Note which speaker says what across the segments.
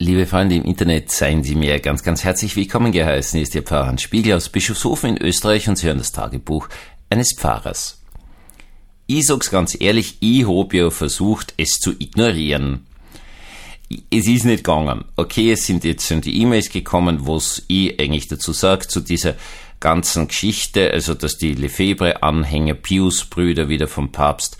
Speaker 1: Liebe Freunde im Internet, seien Sie mir ganz, ganz herzlich willkommen geheißen. Hier ist Ihr Pfarrer Hans Spiegel aus Bischofshofen in Österreich und Sie hören das Tagebuch eines Pfarrers. Ich sag's ganz ehrlich, ich hab ja versucht, es zu ignorieren. Es ist nicht gegangen. Okay, es sind jetzt schon die E-Mails gekommen, was ich eigentlich dazu sage, zu dieser ganzen Geschichte, also dass die Lefebvre-Anhänger, Pius-Brüder wieder vom Papst,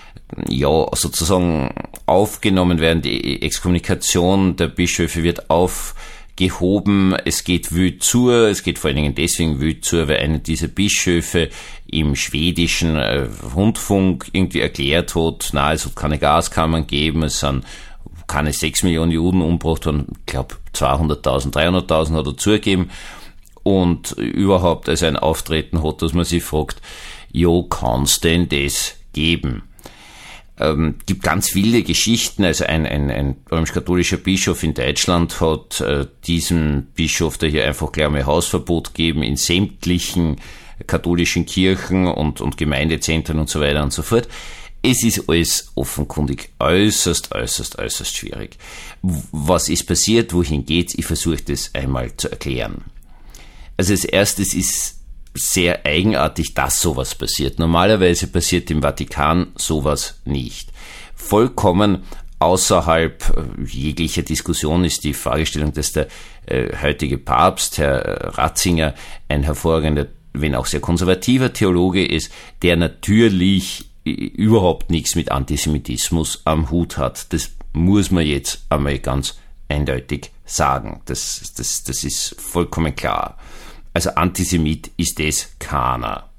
Speaker 1: ja, sozusagen aufgenommen werden. Die Exkommunikation der Bischöfe wird aufgehoben. Es geht wild zu. Es geht vor allen Dingen deswegen wild zu, weil einer dieser Bischöfe im schwedischen Rundfunk irgendwie erklärt hat, es hat keine Gaskammern gegeben, es sind keine 6 Millionen Juden umgebracht worden, ich glaube 200.000, 300.000 hat er zugegeben. Und überhaupt also ein Auftreten hat, dass man sich fragt, kann's denn das geben? Gibt ganz wilde Geschichten, also ein römisch-katholischer Bischof in Deutschland hat diesem Bischof, der hier einfach gleich einmal Hausverbot gegeben in sämtlichen katholischen Kirchen und Gemeindezentren und so weiter und so fort. Es ist alles offenkundig äußerst schwierig. Was ist passiert, wohin geht's? Ich versuche das einmal zu erklären. Also als erstes ist sehr eigenartig, dass sowas passiert. Normalerweise passiert im Vatikan sowas nicht. Vollkommen außerhalb jeglicher Diskussion ist die Fragestellung, dass der heutige Papst, Herr Ratzinger, ein hervorragender, wenn auch sehr konservativer Theologe ist, der natürlich überhaupt nichts mit Antisemitismus am Hut hat. Das muss man jetzt einmal ganz eindeutig sagen. Das ist vollkommen klar. Also Antisemit ist das keiner.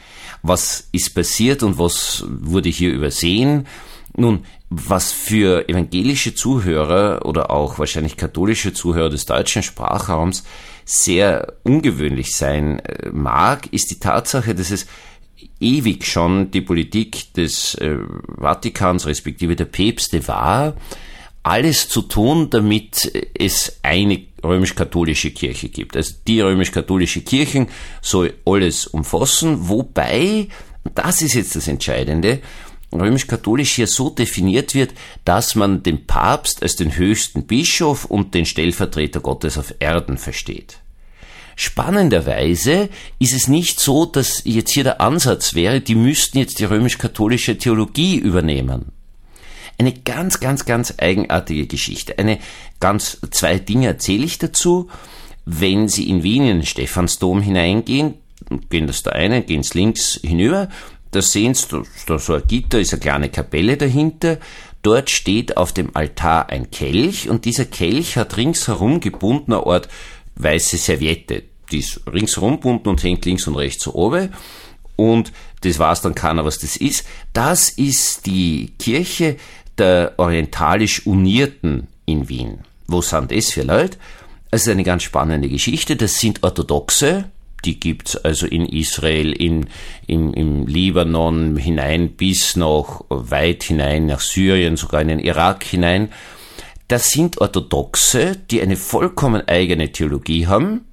Speaker 1: Was ist passiert und was wurde hier übersehen? Nun, was für evangelische Zuhörer oder auch wahrscheinlich katholische Zuhörer des deutschen Sprachraums sehr ungewöhnlich sein mag, ist die Tatsache, dass es ewig schon die Politik des Vatikans respektive der Päpste war, alles zu tun, damit es eine römisch-katholische Kirche gibt. Also die römisch-katholische Kirche soll alles umfassen, wobei, das ist jetzt das Entscheidende, römisch-katholisch hier so definiert wird, dass man den Papst als den höchsten Bischof und den Stellvertreter Gottes auf Erden versteht. Spannenderweise ist es nicht so, dass jetzt hier der Ansatz wäre, die müssten jetzt die römisch-katholische Theologie übernehmen. Eine ganz eigenartige Geschichte. Zwei Dinge erzähle ich dazu. Wenn Sie in Wien in den Stephansdom hineingehen, gehen das da eine, gehen Sie links hinüber, da sehen Sie, da so ein Gitter, ist eine kleine Kapelle dahinter. Dort steht auf dem Altar ein Kelch und dieser Kelch hat ringsherum gebunden eine Art weiße Serviette. Die ist ringsherum gebunden und hängt links und rechts so oben. Und das weiß dann keiner, was das ist. Das ist die Kirche der orientalisch Unierten in Wien. Wo sind das für Leute? Also eine ganz spannende Geschichte. Das sind Orthodoxe, die gibt's also in Israel, im Libanon hinein bis noch weit hinein nach Syrien, sogar in den Irak hinein. Das sind Orthodoxe, die eine vollkommen eigene Theologie haben,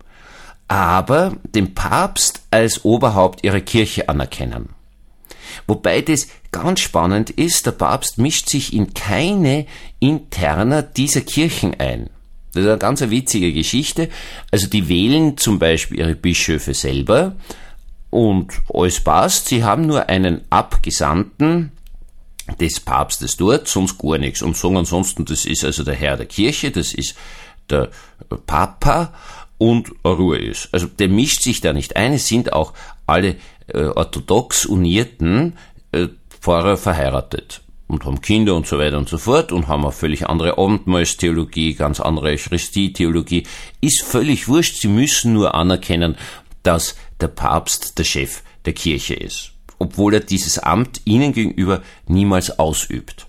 Speaker 1: aber den Papst als Oberhaupt ihrer Kirche anerkennen. Wobei das ganz spannend ist, der Papst mischt sich in keine Interna dieser Kirchen ein. Das ist eine ganz witzige Geschichte. Also die wählen zum Beispiel ihre Bischöfe selber und alles passt. Sie haben nur einen Abgesandten des Papstes dort, sonst gar nichts. Und sagen ansonsten, das ist also der Herr der Kirche, das ist der Papa und Ruhe ist. Also der mischt sich da nicht ein. Es sind auch alle orthodox Unierten Pfarrer verheiratet und haben Kinder und so weiter und so fort und haben eine völlig andere Abendmahlstheologie, ganz andere Eucharistie-Theologie. Ist völlig wurscht, sie müssen nur anerkennen, dass der Papst der Chef der Kirche ist, obwohl er dieses Amt ihnen gegenüber niemals ausübt.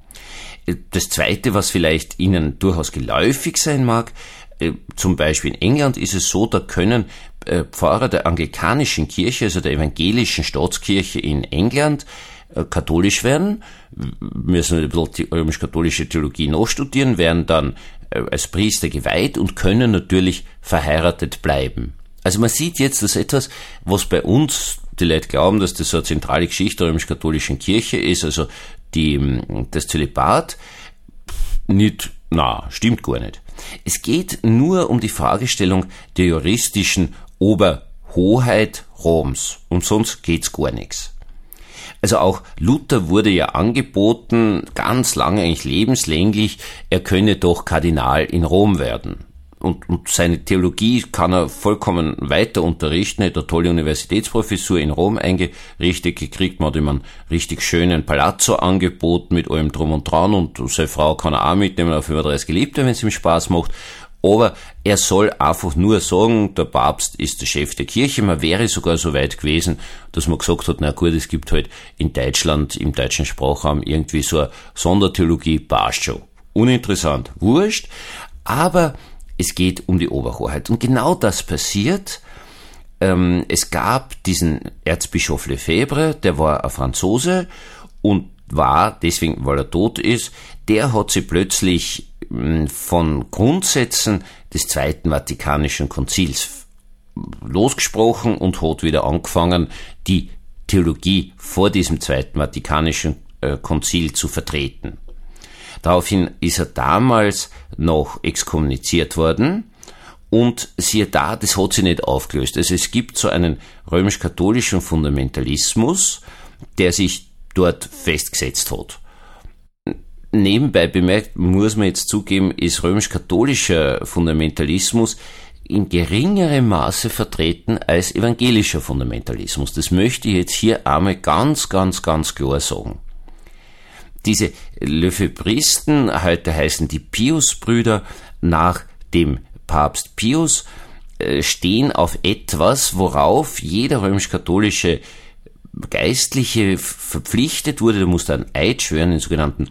Speaker 1: Das Zweite, was vielleicht Ihnen durchaus geläufig sein mag, zum Beispiel in England ist es so, da können Pfarrer der anglikanischen Kirche, also der evangelischen Staatskirche in England, katholisch werden, müssen ein bisschen die römisch-katholische Theologie nachstudieren, werden dann als Priester geweiht und können natürlich verheiratet bleiben. Also man sieht jetzt, dass etwas, was bei uns, die Leute glauben, dass das so eine zentrale Geschichte der römisch-katholischen Kirche ist, also das Zölibat, nicht Na, stimmt gar nicht. Es geht nur um die Fragestellung der juristischen Oberhoheit Roms. Und sonst geht's gar nichts. Also auch Luther wurde ja angeboten, ganz lange, eigentlich lebenslänglich, er könne doch Kardinal in Rom werden. Und seine Theologie kann er vollkommen weiter unterrichten, er hat eine tolle Universitätsprofessur in Rom eingerichtet gekriegt, man hat ihm einen richtig schönen Palazzo angeboten mit allem Drum und Dran und seine Frau kann er auch mitnehmen auf über 30 Geliebte, wenn es ihm Spaß macht. Aber er soll einfach nur sagen, der Papst ist der Chef der Kirche. Man wäre sogar so weit gewesen, dass man gesagt hat, na gut, es gibt halt in Deutschland, im deutschen Sprachraum irgendwie so eine Sondertheologie, passt schon. Uninteressant, wurscht. Aber es geht um die Oberhoheit. Und genau das passiert. Es gab diesen Erzbischof Lefebvre, der war ein Franzose und war, deswegen, weil er tot ist, der hat sich plötzlich von Grundsätzen des Zweiten Vatikanischen Konzils losgesprochen und hat wieder angefangen, die Theologie vor diesem Zweiten Vatikanischen Konzil zu vertreten. Daraufhin ist er damals noch exkommuniziert worden und siehe da, das hat sich nicht aufgelöst. Also es gibt so einen römisch-katholischen Fundamentalismus, der sich dort festgesetzt hat. Nebenbei bemerkt, muss man jetzt zugeben, ist römisch-katholischer Fundamentalismus in geringerem Maße vertreten als evangelischer Fundamentalismus. Das möchte ich jetzt hier einmal ganz klar sagen. Diese Lefebristen, heute heißen die Pius-Brüder, nach dem Papst Pius, stehen auf etwas, worauf jeder römisch-katholische Geistliche verpflichtet wurde. Da musste ein Eid schwören, den sogenannten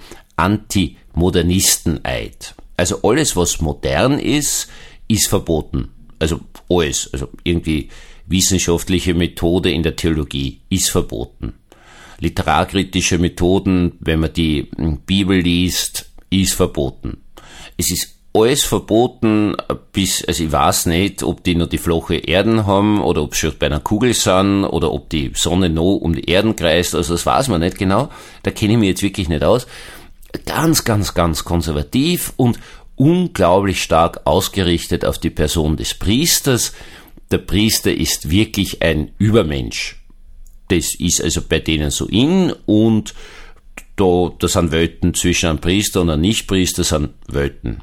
Speaker 1: Antimodernisten-Eid. Also alles, was modern ist verboten. Also alles. Also irgendwie wissenschaftliche Methode in der Theologie ist verboten. Literarkritische Methoden, wenn man die Bibel liest, ist verboten. Es ist alles verboten, also ich weiß nicht, ob die noch die flache Erden haben oder ob sie schon bei einer Kugel sind oder ob die Sonne noch um die Erden kreist, also das weiß man nicht genau, da kenne ich mich jetzt wirklich nicht aus. Ganz konservativ und unglaublich stark ausgerichtet auf die Person des Priesters. Der Priester ist wirklich ein Übermensch. Das ist also bei denen so und da sind Welten zwischen einem Priester und einem Nichtpriester, sind Welten.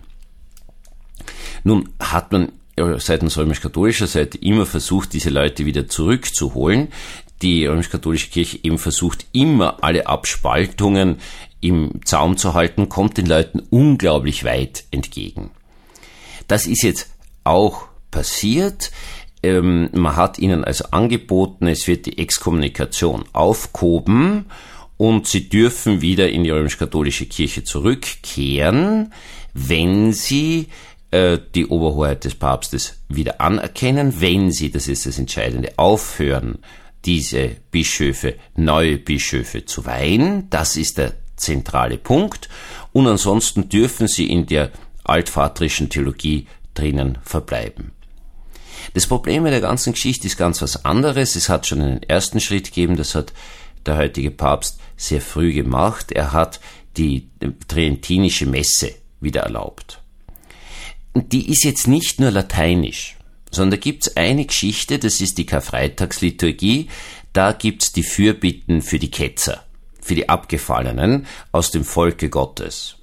Speaker 1: Nun hat man seitens römisch-katholischer Seite immer versucht, diese Leute wieder zurückzuholen. Die römisch-katholische Kirche eben versucht immer alle Abspaltungen im Zaum zu halten, kommt den Leuten unglaublich weit entgegen. Das ist jetzt auch passiert. Man hat ihnen also angeboten, es wird die Exkommunikation aufgehoben und sie dürfen wieder in die römisch-katholische Kirche zurückkehren, wenn sie die Oberhoheit des Papstes wieder anerkennen, wenn sie, das ist das Entscheidende, aufhören, diese Bischöfe, neue Bischöfe zu weihen. Das ist der zentrale Punkt. Und ansonsten dürfen sie in der altvaterischen Theologie drinnen verbleiben. Das Problem mit der ganzen Geschichte ist ganz was anderes. Es hat schon einen ersten Schritt gegeben, das hat der heutige Papst sehr früh gemacht. Er hat die Trentinische Messe wieder erlaubt. Und die ist jetzt nicht nur lateinisch, sondern da gibt's eine Geschichte, das ist die Karfreitagsliturgie, da gibt's die Fürbitten für die Ketzer, für die Abgefallenen aus dem Volke Gottes.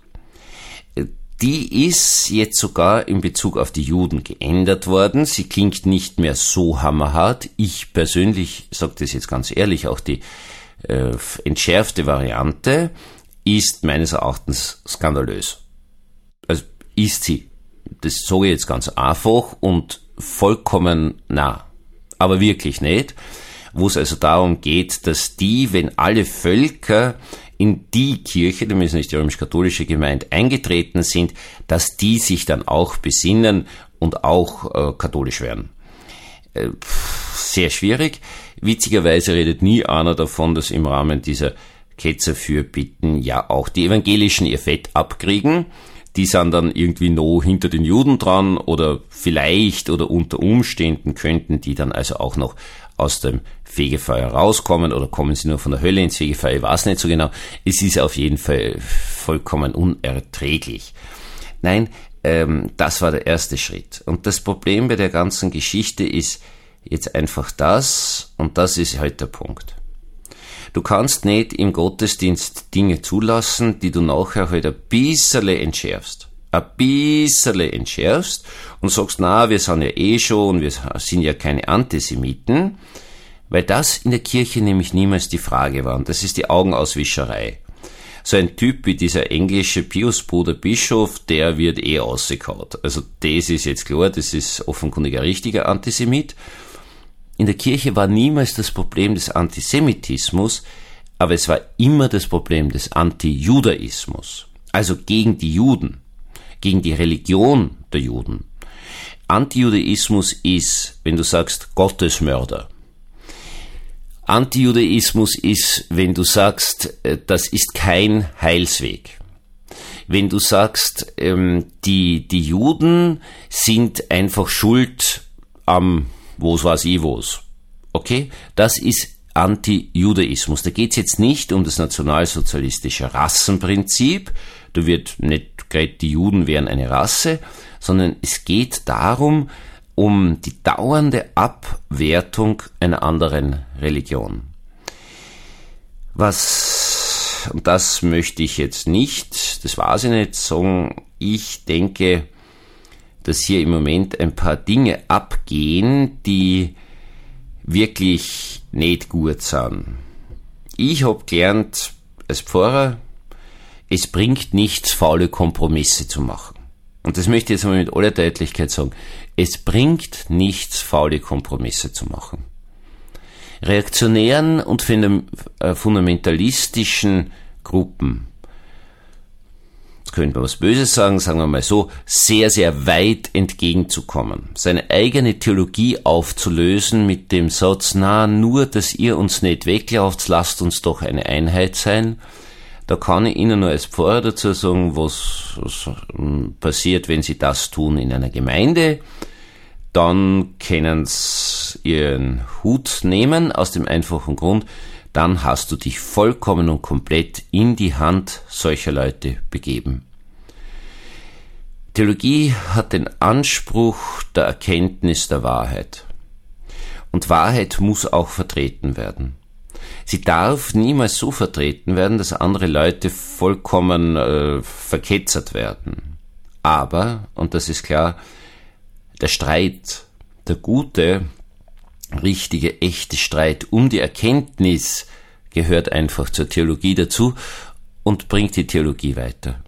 Speaker 1: Die ist jetzt sogar in Bezug auf die Juden geändert worden. Sie klingt nicht mehr so hammerhart. Ich persönlich, sage das jetzt ganz ehrlich, auch die entschärfte Variante ist meines Erachtens skandalös. Also ist sie. Das sage ich jetzt ganz einfach und vollkommen aber wirklich nicht. Wo es also darum geht, dass wenn alle Völker in die Kirche, da müssen nicht die römisch-katholische Gemeinde, eingetreten sind, dass die sich dann auch besinnen und auch katholisch werden. Sehr schwierig. Witzigerweise redet nie einer davon, dass im Rahmen dieser Ketzerfürbitten ja auch die Evangelischen ihr Fett abkriegen. Die sind dann irgendwie noch hinter den Juden dran oder vielleicht oder unter Umständen könnten die dann also auch noch aus dem Fegefeuer rauskommen oder kommen sie nur von der Hölle ins Fegefeuer, ich weiß nicht so genau. Es ist auf jeden Fall vollkommen unerträglich. Nein, das war der erste Schritt. Und das Problem bei der ganzen Geschichte ist jetzt einfach das, und das ist halt der Punkt. Du kannst nicht im Gottesdienst Dinge zulassen, die du nachher halt ein bisschen entschärfst. Und sagst, na, wir sind ja eh schon und wir sind ja keine Antisemiten, weil das in der Kirche nämlich niemals die Frage war. Und das ist die Augenauswischerei. So ein Typ wie dieser englische Piusbruder Bischof, der wird eh ausgekaut. Also das ist jetzt klar, das ist offenkundig ein richtiger Antisemit. In der Kirche war niemals das Problem des Antisemitismus, aber es war immer das Problem des Antijudaismus. Also gegen die Juden, gegen die Religion der Juden. Antijudaismus ist, wenn du sagst, Gottesmörder. Antijudaismus ist, wenn du sagst, das ist kein Heilsweg. Wenn du sagst, die Juden sind einfach schuld am wo's. Okay? Das ist Antijudaismus. Da geht's jetzt nicht um das nationalsozialistische Rassenprinzip. Da wird nicht geredet, die Juden wären eine Rasse, sondern es geht darum, um die dauernde Abwertung einer anderen Religion. Und das möchte ich jetzt nicht, das weiß ich nicht, sagen, ich denke, dass hier im Moment ein paar Dinge abgehen, die wirklich nicht gut sind. Ich habe gelernt als Pfarrer, es bringt nichts, faule Kompromisse zu machen. Und das möchte ich jetzt mal mit aller Deutlichkeit sagen. Es bringt nichts, faule Kompromisse zu machen. Reaktionären und fundamentalistischen Gruppen, jetzt könnte man was Böses sagen, sagen wir mal so, sehr, sehr weit entgegenzukommen. Seine eigene Theologie aufzulösen mit dem Satz, na, nur, dass ihr uns nicht weglauft, lasst uns doch eine Einheit sein. Da kann ich Ihnen nur als Pfarrer dazu sagen, was passiert, wenn Sie das tun in einer Gemeinde. Dann können Sie Ihren Hut nehmen, aus dem einfachen Grund, dann hast du dich vollkommen und komplett in die Hand solcher Leute begeben. Theologie hat den Anspruch der Erkenntnis der Wahrheit. Und Wahrheit muss auch vertreten werden. Sie darf niemals so vertreten werden, dass andere Leute vollkommen verketzert werden. Aber, und das ist klar, der Streit, der gute, richtige, echte Streit um die Erkenntnis gehört einfach zur Theologie dazu und bringt die Theologie weiter.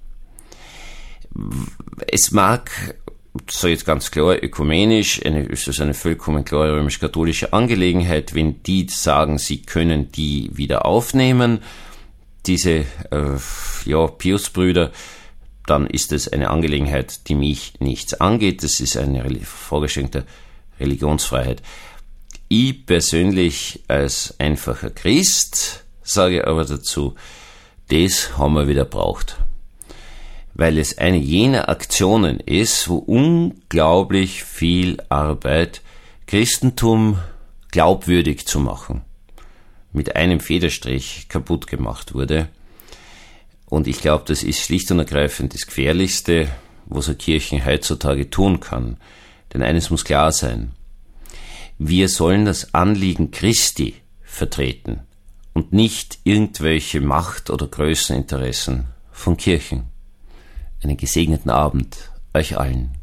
Speaker 1: Es mag, so jetzt ganz klar, ökumenisch, ist das eine vollkommen klare römisch-katholische Angelegenheit, wenn die sagen, sie können die wieder aufnehmen, diese Piusbrüder, dann ist es eine Angelegenheit, die mich nichts angeht. Das ist eine Fragestellung der Religionsfreiheit. Ich persönlich als einfacher Christ sage aber dazu, das haben wir wieder braucht. Weil es eine jener Aktionen ist, wo unglaublich viel Arbeit, Christentum glaubwürdig zu machen, mit einem Federstrich kaputt gemacht wurde. Und ich glaube, das ist schlicht und ergreifend das Gefährlichste, was eine Kirche heutzutage tun kann. Denn eines muss klar sein. Wir sollen das Anliegen Christi vertreten und nicht irgendwelche Macht- oder Größeninteressen von Kirchen. Einen gesegneten Abend euch allen.